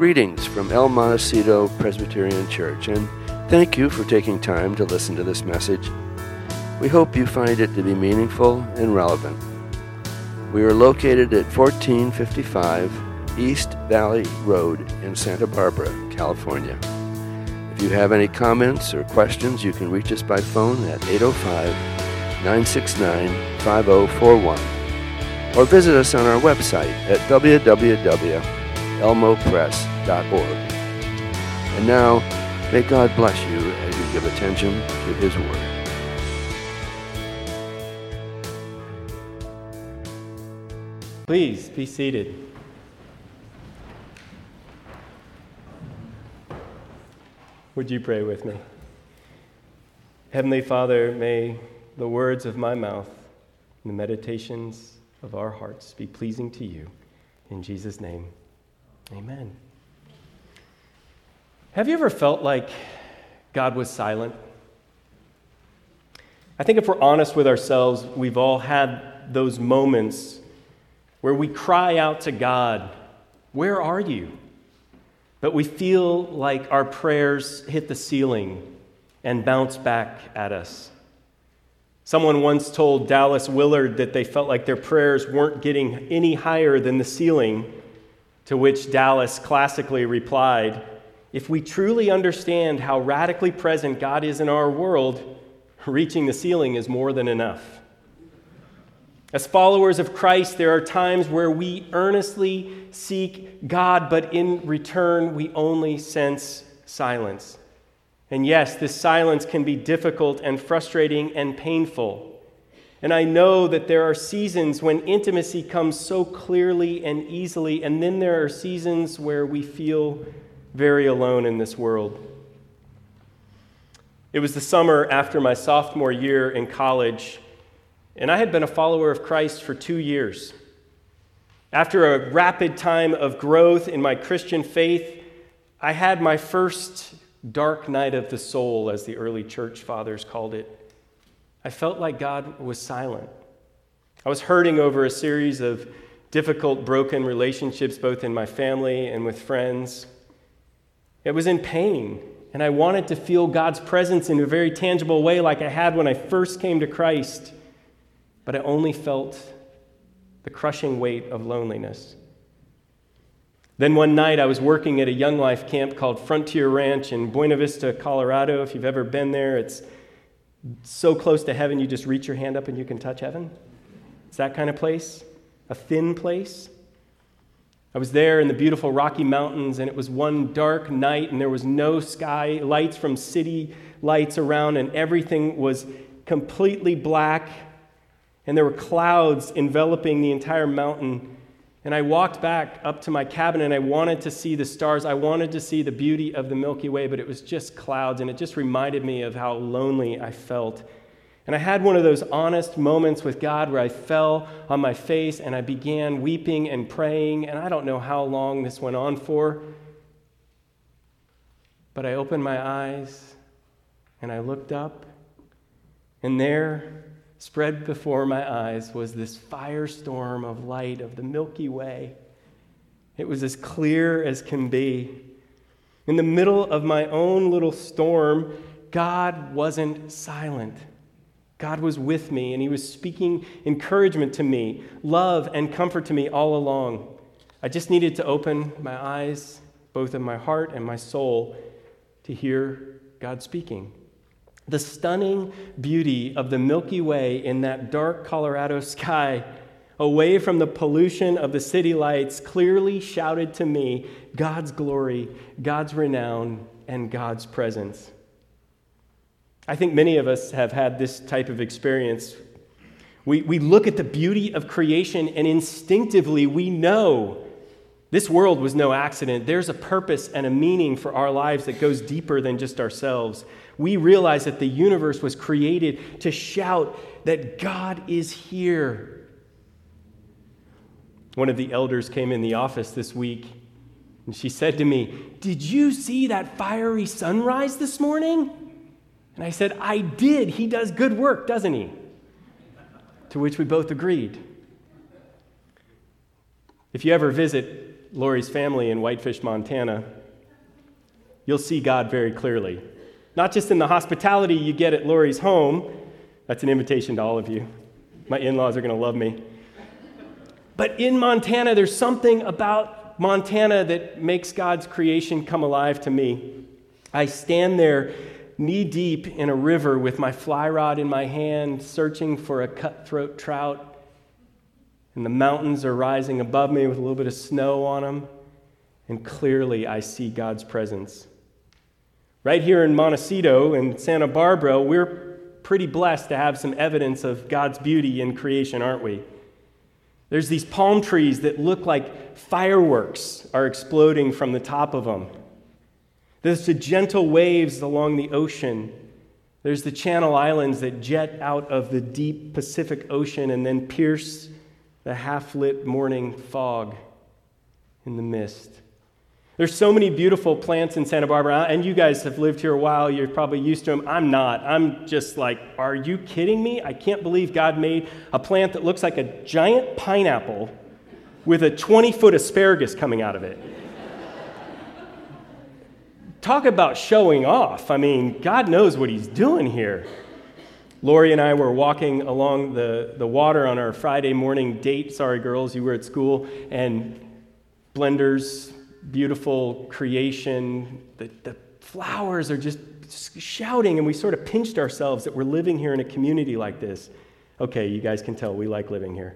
Greetings from El Montecito Presbyterian Church, and thank you for taking time to listen to this message. We hope you find it to be meaningful and relevant. We are located at 1455 East Valley Road in Santa Barbara, California. If you have any comments or questions, you can reach us by phone at 805-969-5041 or visit us on our website at www.elmopress.org. And now, may God bless you as you give attention to His Word. Please be seated. Would you pray with me? Heavenly Father, may the words of my mouth and the meditations of our hearts be pleasing to you. In Jesus' name, amen. Have you ever felt like God was silent? I think if we're honest with ourselves, we've all had those moments where we cry out to God, "Where are you?" But we feel like our prayers hit the ceiling and bounce back at us. Someone once told Dallas Willard that they felt like their prayers weren't getting any higher than the ceiling, to which Dallas classically replied, "If we truly understand how radically present God is in our world, reaching the ceiling is more than enough." As followers of Christ, there are times where we earnestly seek God, but in return, we only sense silence. And yes, this silence can be difficult and frustrating and painful. And I know that there are seasons when intimacy comes so clearly and easily, and then there are seasons where we feel very alone in this world. It was the summer after my sophomore year in college, and I had been a follower of Christ for 2 years. After a rapid time of growth in my Christian faith, I had my first dark night of the soul, as the early church fathers called it. I felt like God was silent. I was hurting over a series of difficult, broken relationships, both in my family and with friends. It was in pain, and I wanted to feel God's presence in a very tangible way like I had when I first came to Christ. But I only felt the crushing weight of loneliness. Then one night I was working at a Young Life camp called Frontier Ranch in Buena Vista, Colorado. If you've ever been there, it's so close to heaven you just reach your hand up and you can touch heaven. It's that kind of place, a thin place. I was there in the beautiful Rocky Mountains, and it was one dark night, and there was no sky lights from city lights around, and everything was completely black. And there were clouds enveloping the entire mountain. And I walked back up to my cabin, and I wanted to see the stars. I wanted to see the beauty of the Milky Way, but it was just clouds, and it just reminded me of how lonely I felt. And I had one of those honest moments with God where I fell on my face, and I began weeping and praying, and I don't know how long this went on for. But I opened my eyes, and I looked up, and there, spread before my eyes, was this firestorm of light of the Milky Way. It was as clear as can be. In the middle of my own little storm, God wasn't silent. God was with me, and He was speaking encouragement to me, love and comfort to me all along. I just needed to open my eyes, both of my heart and my soul, to hear God speaking. The stunning beauty of the Milky Way in that dark Colorado sky, away from the pollution of the city lights, clearly shouted to me God's glory, God's renown, and God's presence. I think many of us have had this type of experience. We look at the beauty of creation, and instinctively we know this world was no accident. There's a purpose and a meaning for our lives that goes deeper than just ourselves. We realize that the universe was created to shout that God is here. One of the elders came in the office this week, and she said to me, "Did you see that fiery sunrise this morning?" And I said, "I did. He does good work, doesn't he?" To which we both agreed. If you ever visit Lori's family in Whitefish, Montana, you'll see God very clearly. Not just in the hospitality you get at Lori's home. That's an invitation to all of you. My in-laws are going to love me. But in Montana, there's something about Montana that makes God's creation come alive to me. I stand there knee-deep in a river with my fly rod in my hand, searching for a cutthroat trout. And the mountains are rising above me with a little bit of snow on them. And clearly, I see God's presence. Right here in Montecito in Santa Barbara, we're pretty blessed to have some evidence of God's beauty in creation, aren't we? There's these palm trees that look like fireworks are exploding from the top of them. There's the gentle waves along the ocean. There's the Channel Islands that jet out of the deep Pacific Ocean and then pierce the half-lit morning fog in the mist. There's so many beautiful plants in Santa Barbara, and you guys have lived here a while. You're probably used to them. I'm not. I'm just like, are you kidding me? I can't believe God made a plant that looks like a giant pineapple with a 20-foot asparagus coming out of it. Talk about showing off. I mean, God knows what he's doing here. Lori and I were walking along the water on our Friday morning date. Sorry, girls, you were at school. And Blender's beautiful creation, the flowers are just shouting, and we sort of pinched ourselves that we're living here in a community like this. Okay, you guys can tell we like living here.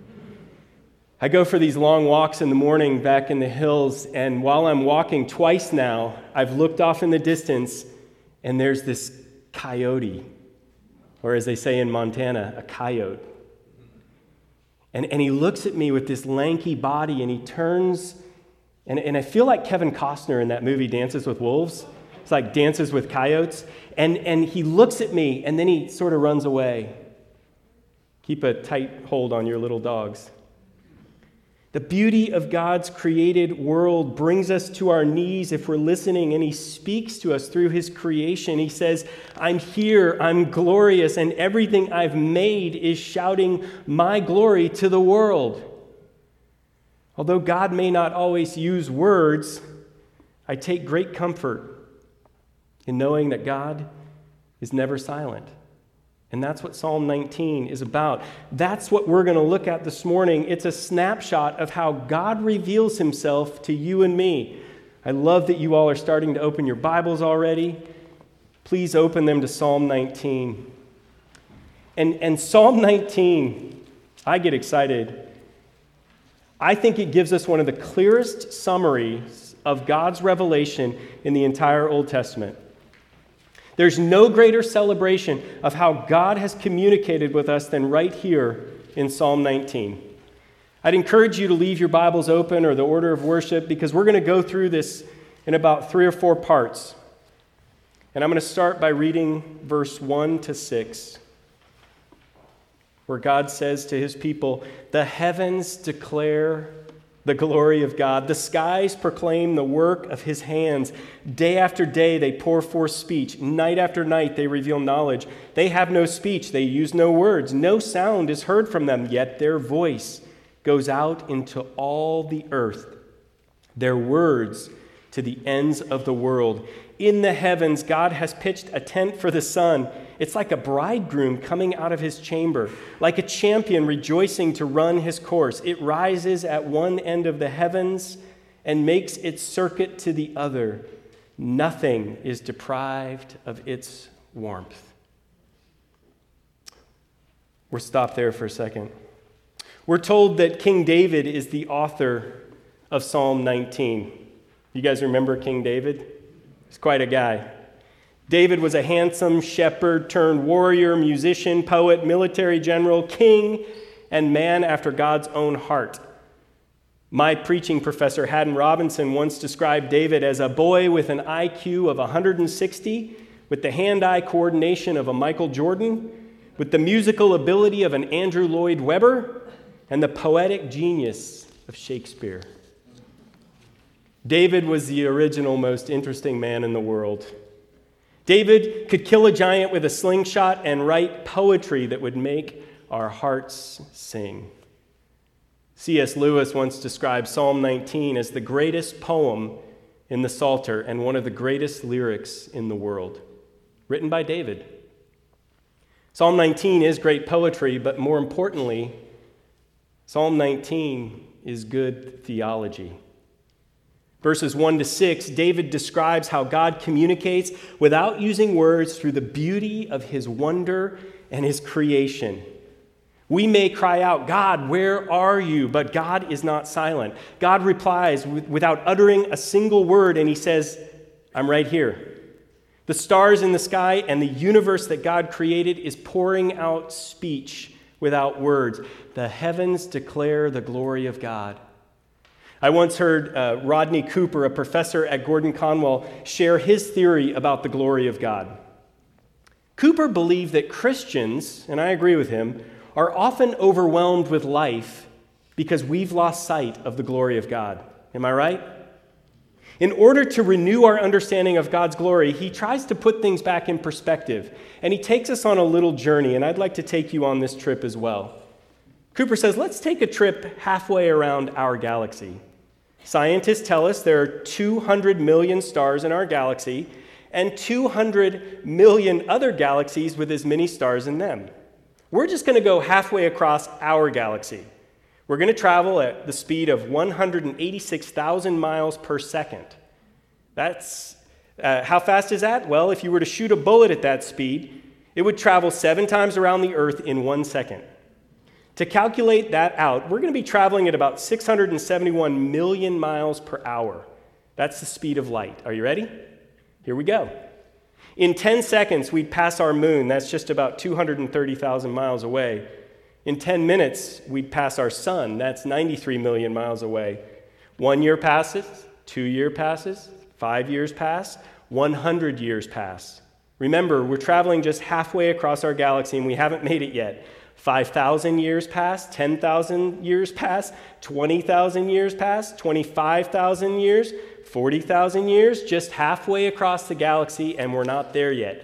I go for these long walks in the morning back in the hills, and while I'm walking twice now, I've looked off in the distance, and there's this coyote, or as they say in Montana, a coyote. And he looks at me with this lanky body, and he turns, and I feel like Kevin Costner in that movie Dances with Wolves. It's like Dances with Coyotes. And he looks at me, and then he sort of runs away. Keep a tight hold on your little dogs. The beauty of God's created world brings us to our knees if we're listening, and he speaks to us through his creation. He says, I'm here, I'm glorious, and everything I've made is shouting my glory to the world. Although God may not always use words, I take great comfort in knowing that God is never silent. And that's what Psalm 19 is about. That's what we're going to look at this morning. It's a snapshot of how God reveals himself to you and me. I love that you all are starting to open your Bibles already. Please open them to Psalm 19. And Psalm 19, I get excited. I think it gives us one of the clearest summaries of God's revelation in the entire Old Testament. There's no greater celebration of how God has communicated with us than right here in Psalm 19. I'd encourage you to leave your Bibles open or the order of worship, because we're going to go through this in about 3 or 4 parts. And I'm going to start by reading verse 1 to 6, where God says to his people, "The heavens declare the glory of God. The skies proclaim the work of his hands. Day after day they pour forth speech. Night after night they reveal knowledge. They have no speech. They use no words. No sound is heard from them, yet their voice goes out into all the earth. Their words to the ends of the world. In the heavens, God has pitched a tent for the sun. It's like a bridegroom coming out of his chamber, like a champion rejoicing to run his course. It rises at one end of the heavens and makes its circuit to the other. Nothing is deprived of its warmth." We'll stop there for a second. We're told that King David is the author of Psalm 19. You guys remember King David? He's quite a guy. David was a handsome shepherd turned warrior, musician, poet, military general, king, and man after God's own heart. My preaching professor, Haddon Robinson, once described David as a boy with an IQ of 160, with the hand-eye coordination of a Michael Jordan, with the musical ability of an Andrew Lloyd Webber, and the poetic genius of Shakespeare. David was the original, most interesting man in the world. David could kill a giant with a slingshot and write poetry that would make our hearts sing. C.S. Lewis once described Psalm 19 as the greatest poem in the Psalter and one of the greatest lyrics in the world, written by David. Psalm 19 is great poetry, but more importantly, Psalm 19 is good theology. Verses 1 to 6, David describes how God communicates without using words through the beauty of his wonder and his creation. We may cry out, "God, where are you?" But God is not silent. God replies without uttering a single word, and he says, "I'm right here." The stars in the sky and the universe that God created is pouring out speech without words. The heavens declare the glory of God. I once heard Rodney Cooper, a professor at Gordon Conwell, share his theory about the glory of God. Cooper believed that Christians, and I agree with him, are often overwhelmed with life because we've lost sight of the glory of God. Am I right? In order to renew our understanding of God's glory, he tries to put things back in perspective, and he takes us on a little journey, and I'd like to take you on this trip as well. Cooper says, let's take a trip halfway around our galaxy. Scientists tell us there are 200 million stars in our galaxy and 200 million other galaxies with as many stars in them. We're just going to go halfway across our galaxy. We're going to travel at the speed of 186,000 miles per second. That's how fast is that? Well, if you were to shoot a bullet at that speed, it would travel 7 times around the Earth in 1 second. To calculate that out, we're going to be traveling at about 671 million miles per hour. That's the speed of light. Are you ready? Here we go. In 10 seconds, we'd pass our moon. That's just about 230,000 miles away. In 10 minutes, we'd pass our sun. That's 93 million miles away. 1 year passes, 2 years passes, 5 years pass, 100 years pass. Remember, we're traveling just halfway across our galaxy, and we haven't made it yet. 5,000 years pass, 10,000 years pass, 20,000 years pass, 25,000 years, 40,000 years, just halfway across the galaxy, and we're not there yet.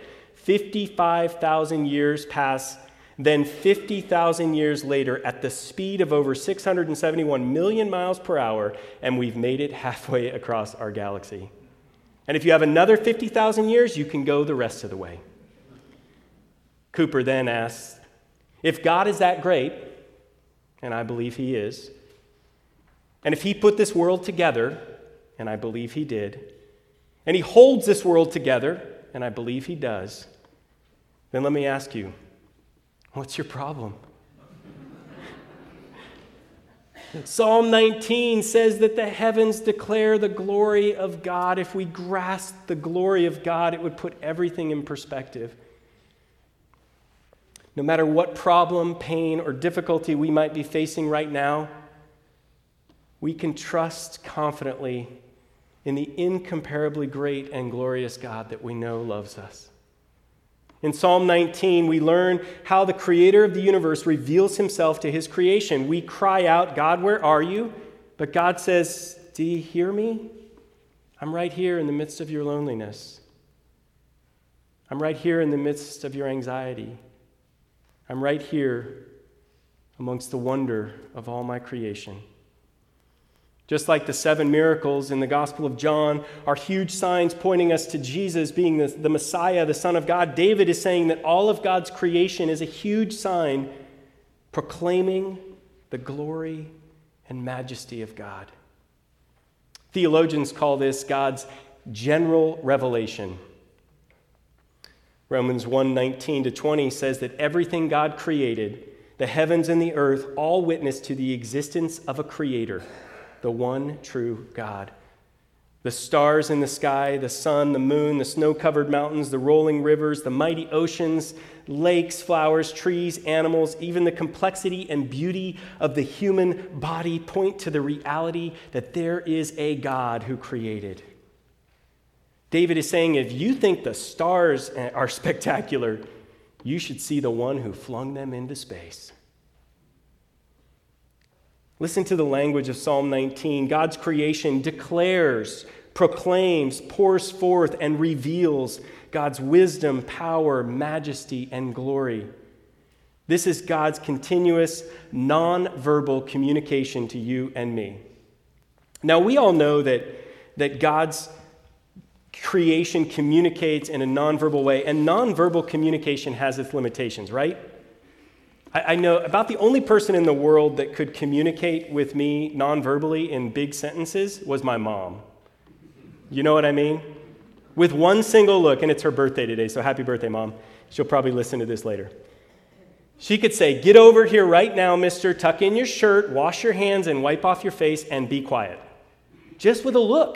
55,000 years pass, then 50,000 years later at the speed of over 671 million miles per hour, and we've made it halfway across our galaxy. And if you have another 50,000 years, you can go the rest of the way. Cooper then asks, if God is that great, and I believe he is, and if he put this world together, and I believe he did, and he holds this world together, and I believe he does, then let me ask you, what's your problem? Psalm 19 says that the heavens declare the glory of God. If we grasped the glory of God, it would put everything in perspective. No matter what problem, pain, or difficulty we might be facing right now, we can trust confidently in the incomparably great and glorious God that we know loves us. In Psalm 19, we learn how the creator of the universe reveals himself to his creation. We cry out, "God, where are you?" But God says, "Do you hear me? I'm right here in the midst of your loneliness. I'm right here in the midst of your anxiety. I'm right here amongst the wonder of all my creation." Just like the 7 miracles in the Gospel of John are huge signs pointing us to Jesus being the Messiah, the Son of God, David is saying that all of God's creation is a huge sign proclaiming the glory and majesty of God. Theologians call this God's general revelation. Romans 1:19-20 says that everything God created, the heavens and the earth, all witness to the existence of a creator, the one true God. The stars in the sky, the sun, the moon, the snow-covered mountains, the rolling rivers, the mighty oceans, lakes, flowers, trees, animals, even the complexity and beauty of the human body point to the reality that there is a God who created. David is saying, if you think the stars are spectacular, you should see the one who flung them into space. Listen to the language of Psalm 19. God's creation declares, proclaims, pours forth, and reveals God's wisdom, power, majesty, and glory. This is God's continuous, non-verbal communication to you and me. Now, we all know that God's creation communicates in a non-verbal way, and non-verbal communication has its limitations, right? I know about the only person in the world that could communicate with me non-verbally in big sentences was my mom. You know what I mean? With one single look, and it's her birthday today, so happy birthday, Mom. She'll probably listen to this later. She could say, "Get over here right now, mister, tuck in your shirt, wash your hands, and wipe off your face, and be quiet." Just with a look.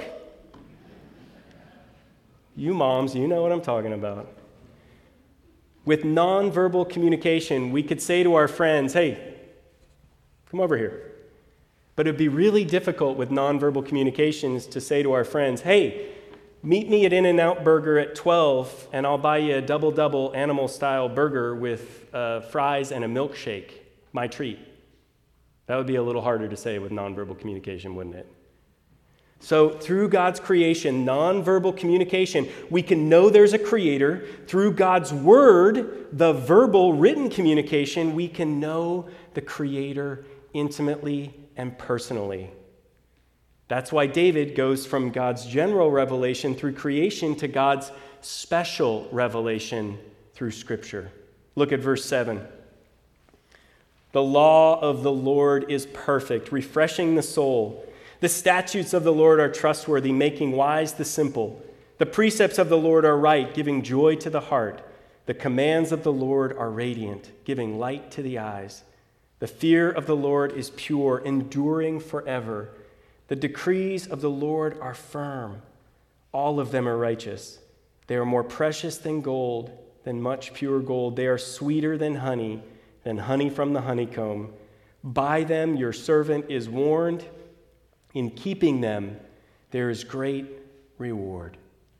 You moms, you know what I'm talking about. With nonverbal communication, we could say to our friends, "Hey, come over here." But it would be really difficult with nonverbal communications to say to our friends, "Hey, meet me at In-N-Out Burger at 12, and I'll buy you a double-double animal-style burger with fries and a milkshake, my treat." That would be a little harder to say with nonverbal communication, wouldn't it? So through God's creation, nonverbal communication, we can know there's a creator. Through God's word, the verbal written communication, we can know the creator intimately and personally. That's why David goes from God's general revelation through creation to God's special revelation through Scripture. Look at verse 7. "The law of the Lord is perfect, refreshing the soul. The statutes of the Lord are trustworthy, making wise the simple. The precepts of the Lord are right, giving joy to the heart. The commands of the Lord are radiant, giving light to the eyes. The fear of the Lord is pure, enduring forever. The decrees of the Lord are firm. All of them are righteous. They are more precious than gold, than much pure gold. They are sweeter than honey from the honeycomb. By them your servant is warned. In keeping them, there is great reward."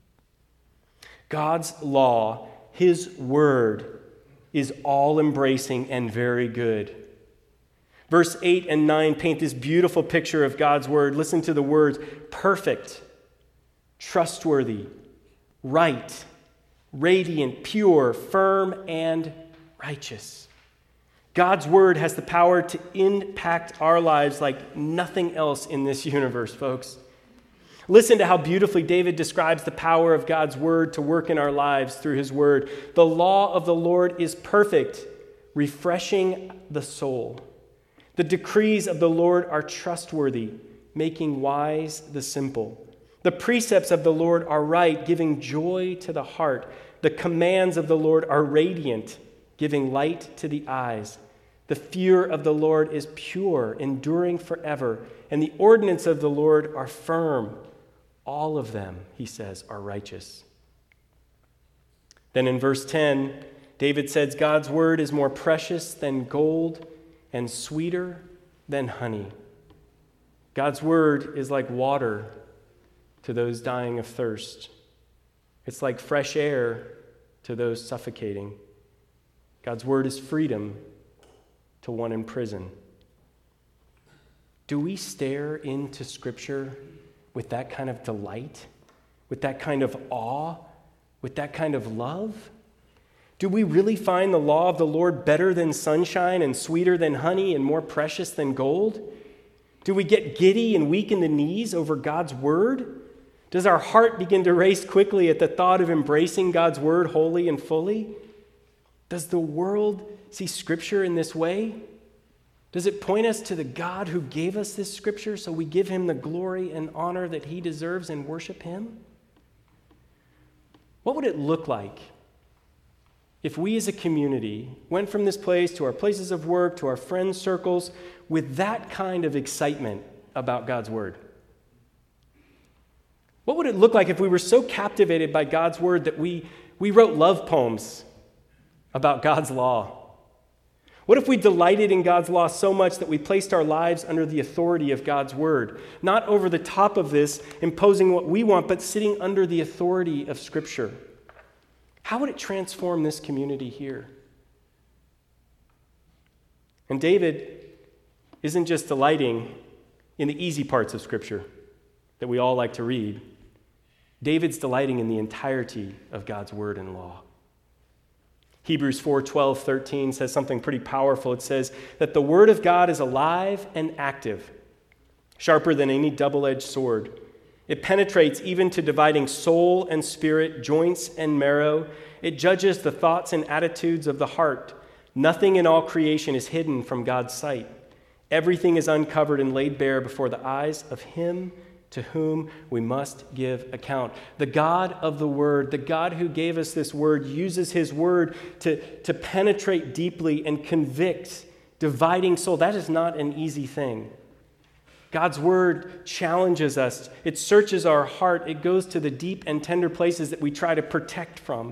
God's law, his word, is all-embracing and very good. Verse 8 and 9 paint this beautiful picture of God's word. Listen to the words: perfect, trustworthy, right, radiant, pure, firm, and righteous. God's word has the power to impact our lives like nothing else in this universe, folks. Listen to how beautifully David describes the power of God's word to work in our lives through his word. "The law of the Lord is perfect, refreshing the soul. The decrees of the Lord are trustworthy, making wise the simple. The precepts of the Lord are right, giving joy to the heart. The commands of the Lord are radiant, giving light to the eyes. The fear of the Lord is pure, enduring forever, and the ordinances of the Lord are firm. All of them," he says, "are righteous." Then in verse 10, David says, "God's word is more precious than gold and sweeter than honey." God's word is like water to those dying of thirst. It's like fresh air to those suffocating. God's word is freedom to one in prison. Do we stare into Scripture with that kind of delight, with that kind of awe, with that kind of love? Do we really find the law of the Lord better than sunshine and sweeter than honey and more precious than gold? Do we get giddy and weak in the knees over God's word? Does our heart begin to race quickly at the thought of embracing God's word wholly and fully? Does the world see Scripture in this way? Does it point us to the God who gave us this Scripture so we give him the glory and honor that he deserves and worship him? What would it look like if we as a community went from this place to our places of work, to our friends' circles, with that kind of excitement about God's word? What would it look like if we were so captivated by God's word that we wrote love poems about God's law? What if we delighted in God's law so much that we placed our lives under the authority of God's word? Not over the top of this, imposing what we want, but sitting under the authority of Scripture. How would it transform this community here? And David isn't just delighting in the easy parts of Scripture that we all like to read. David's delighting in the entirety of God's word and law. Hebrews 4:12, 13 says something pretty powerful. It says that the word of God is alive and active, sharper than any double-edged sword. It penetrates even to dividing soul and spirit, joints and marrow. It judges the thoughts and attitudes of the heart. Nothing in all creation is hidden from God's sight. Everything is uncovered and laid bare before the eyes of him to whom we must give account. The God of the Word, the God who gave us this Word, uses his Word to penetrate deeply and convict dividing soul. That is not an easy thing. God's Word challenges us. It searches our heart. It goes to the deep and tender places that we try to protect from.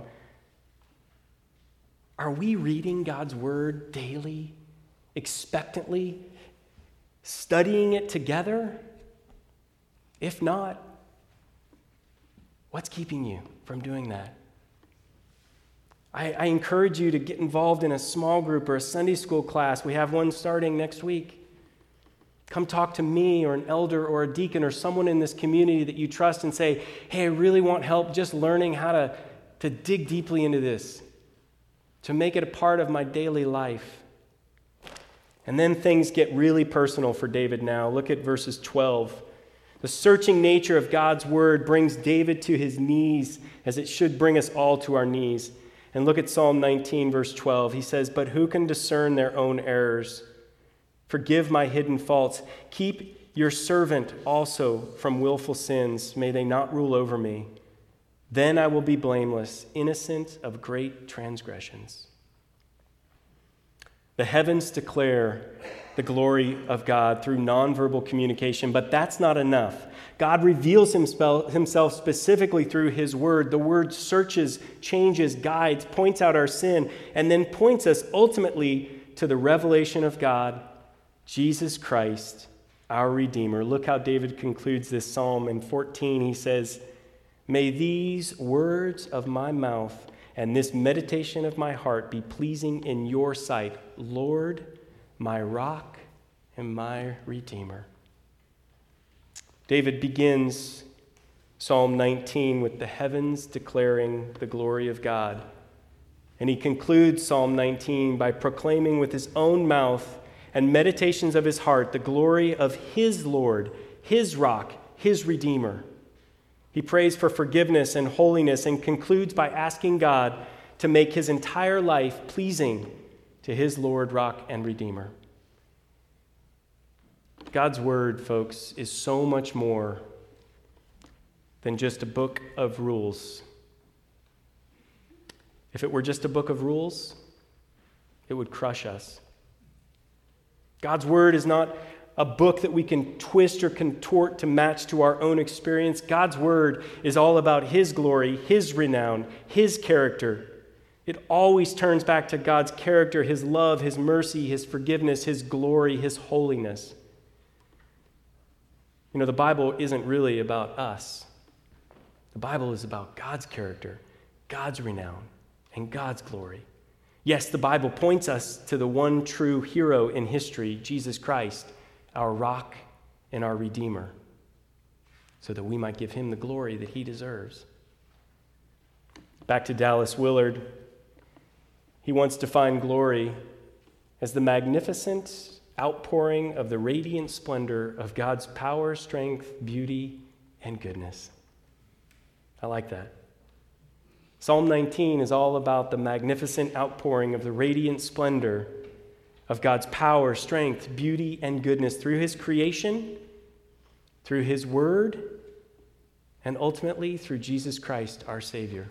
Are we reading God's Word daily, expectantly, studying it together? If not, what's keeping you from doing that? I encourage you to get involved in a small group or a Sunday school class. We have one starting next week. Come talk to me or an elder or a deacon or someone in this community that you trust and say, hey, I really want help just learning how to dig deeply into this, to make it a part of my daily life. And then things get really personal for David now. Look at verses 12. The searching nature of God's word brings David to his knees, as it should bring us all to our knees. And look at Psalm 19, verse 12. He says, but who can discern their own errors? Forgive my hidden faults. Keep your servant also from willful sins. May they not rule over me. Then I will be blameless, innocent of great transgressions. The heavens declare the glory of God through nonverbal communication, but that's not enough. God reveals himself specifically through his word. The word searches, changes, guides, points out our sin, and then points us ultimately to the revelation of God, Jesus Christ, our Redeemer. Look how David concludes this psalm in 14. He says, may these words of my mouth and this meditation of my heart be pleasing in your sight, Lord, my rock and my Redeemer. David begins Psalm 19 with the heavens declaring the glory of God. And he concludes Psalm 19 by proclaiming with his own mouth and meditations of his heart the glory of his Lord, his rock, his Redeemer. He prays for forgiveness and holiness and concludes by asking God to make his entire life pleasing to his Lord, rock, and Redeemer. God's word, folks, is so much more than just a book of rules. If it were just a book of rules, it would crush us. God's word is not a book that we can twist or contort to match to our own experience. God's word is all about his glory, his renown, his character. It always turns back to God's character, his love, his mercy, his forgiveness, his glory, his holiness. You know, the Bible isn't really about us. The Bible is about God's character, God's renown, and God's glory. Yes, the Bible points us to the one true hero in history, Jesus Christ, our rock and our Redeemer, so that we might give him the glory that he deserves. Back to Dallas Willard. He wants to find glory as the magnificent outpouring of the radiant splendor of God's power, strength, beauty, and goodness. I like that. Psalm 19 is all about the magnificent outpouring of the radiant splendor of God's power, strength, beauty, and goodness through his creation, through his word, and ultimately through Jesus Christ, our Savior.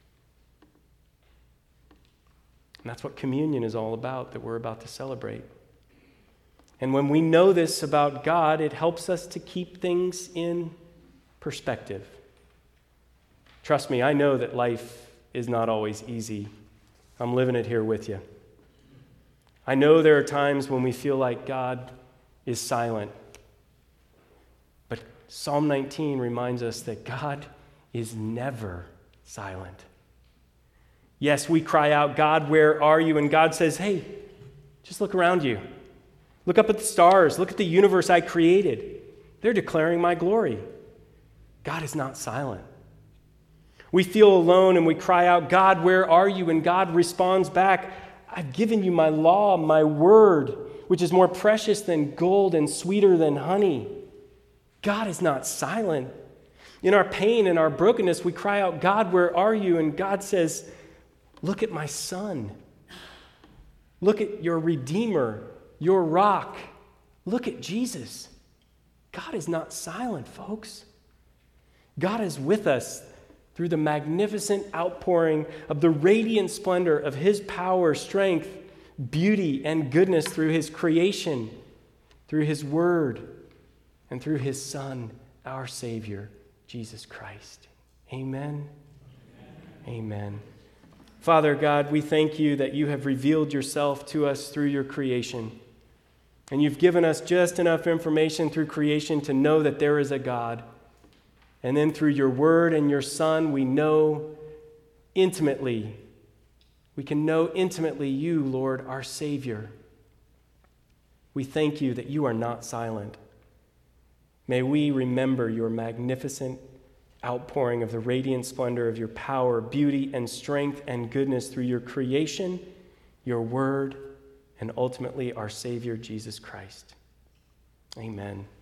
And that's what communion is all about, that we're about to celebrate. And when we know this about God, it helps us to keep things in perspective. Trust me, I know that life is not always easy. I'm living it here with you. I know there are times when we feel like God is silent. But Psalm 19 reminds us that God is never silent. Yes, we cry out, God, where are you? And God says, hey, just look around you. Look up at the stars. Look at the universe I created. They're declaring my glory. God is not silent. We feel alone and we cry out, God, where are you? And God responds back, I've given you my law, my word, which is more precious than gold and sweeter than honey. God is not silent. In our pain and our brokenness, we cry out, God, where are you? And God says, look at my son. Look at your Redeemer, your rock. Look at Jesus. God is not silent, folks. God is with us through the magnificent outpouring of the radiant splendor of his power, strength, beauty, and goodness through his creation, through his word, and through his Son, our Savior, Jesus Christ. Amen. Amen. Father God, we thank you that you have revealed yourself to us through your creation. And you've given us just enough information through creation to know that there is a God. And then through your word and your Son, we know intimately, we can know intimately you, Lord, our Savior. We thank you that you are not silent. May we remember your magnificent outpouring of the radiant splendor of your power, beauty, and strength and goodness through your creation, your word, and ultimately our Savior, Jesus Christ. Amen.